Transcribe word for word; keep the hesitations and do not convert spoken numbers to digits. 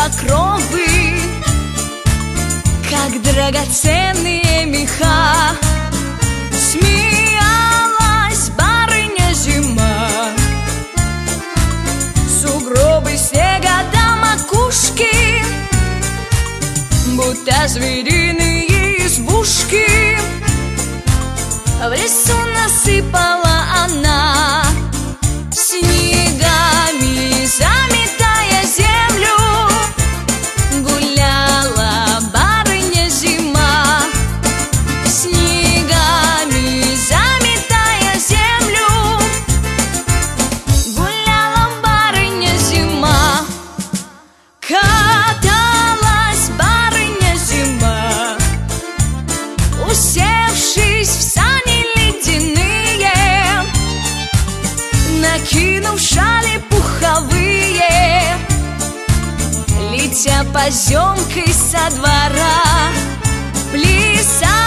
покровы, как драгоценные меха. Смеялась барыня зима, сугробы снега до макушки, будто звериные избушки. В лесу насыпала она снегами, заметая землю. Гуляла барыня зима, снегами заметая землю. Гуляла барыня зима, каталась барыня зима, усевшись в сани ледяные, накинув шали пуховые, летя поземкой со двора, плясать